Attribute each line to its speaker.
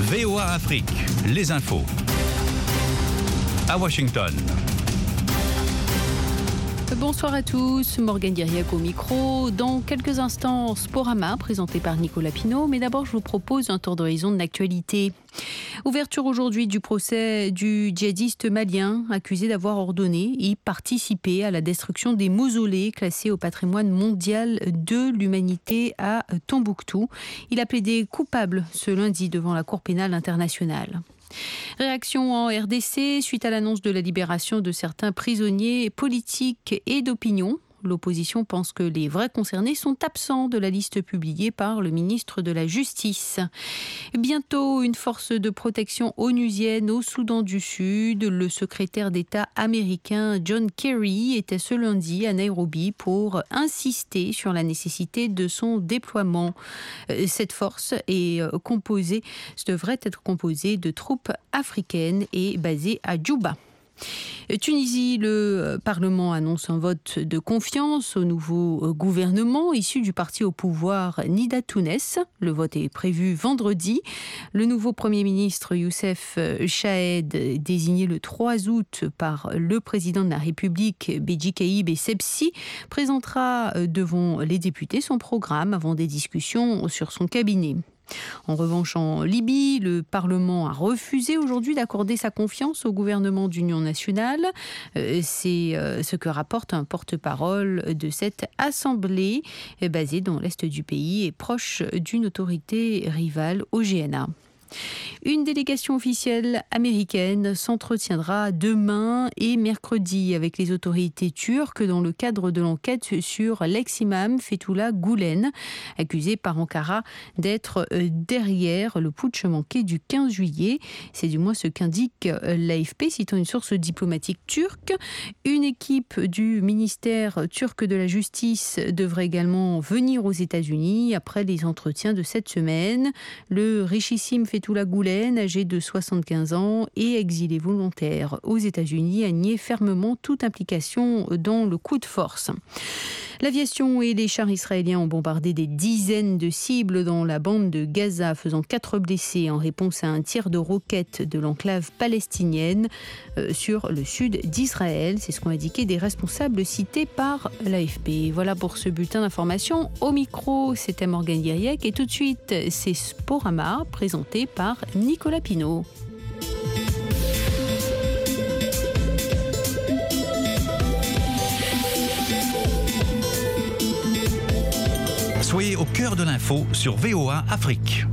Speaker 1: VOA Afrique, les infos. À Washington.
Speaker 2: Bonsoir à tous, Morgane Guiriac au micro. Dans quelques instants, Sporama, présenté par Nicolas Pinault. Mais d'abord, je vous propose un tour d'horizon de l'actualité. Ouverture aujourd'hui du procès du djihadiste malien accusé d'avoir ordonné et participé à la destruction des mausolées classés au patrimoine mondial de l'humanité à Tombouctou. Il a plaidé coupable ce lundi devant la Cour pénale internationale. Réaction en RDC suite à l'annonce de la libération de certains prisonniers politiques et d'opinion. L'opposition pense que les vrais concernés sont absents de la liste publiée par le ministre de la Justice. Bientôt, une force de protection onusienne au Soudan du Sud. Le secrétaire d'État américain John Kerry était ce lundi à Nairobi pour insister sur la nécessité de son déploiement. Cette force devrait être composée de troupes africaines et basée à Djouba. Tunisie, le Parlement annonce un vote de confiance au nouveau gouvernement issu du parti au pouvoir Nida Tounes. Le vote est prévu vendredi. Le nouveau Premier ministre Youssef Chahed, désigné le 3 août par le président de la République Béji Caïd Essebsi, présentera devant les députés son programme avant des discussions sur son cabinet. En revanche, en Libye, le Parlement a refusé aujourd'hui d'accorder sa confiance au gouvernement d'union nationale. C'est ce que rapporte un porte-parole de cette assemblée basée dans l'est du pays et proche d'une autorité rivale au GNA. Une délégation officielle américaine s'entretiendra demain et mercredi avec les autorités turques dans le cadre de l'enquête sur l'ex-imam Fethullah Gülen, accusé par Ankara d'être derrière le putsch manqué du 15 juillet. C'est du moins ce qu'indique l'AFP, citant une source diplomatique turque. Une équipe du ministère turc de la Justice devrait également venir aux États-Unis après les entretiens de cette semaine. Le richissime Fethullah Gülen, âgé de 75 ans et exilé volontaire aux États-Unis, a nié fermement toute implication dans le coup de force. L'aviation et les chars israéliens ont bombardé des dizaines de cibles dans la bande de Gaza, faisant 4 blessés en réponse à un tir de roquettes de l'enclave palestinienne sur le sud d'Israël. C'est ce qu'ont indiqué des responsables cités par l'AFP. Voilà pour ce bulletin d'information. Au micro, c'était Morgane Guiriac et tout de suite, c'est Sporama, présenté par Nicolas Pinault.
Speaker 1: Soyez au cœur de l'info sur VOA Afrique.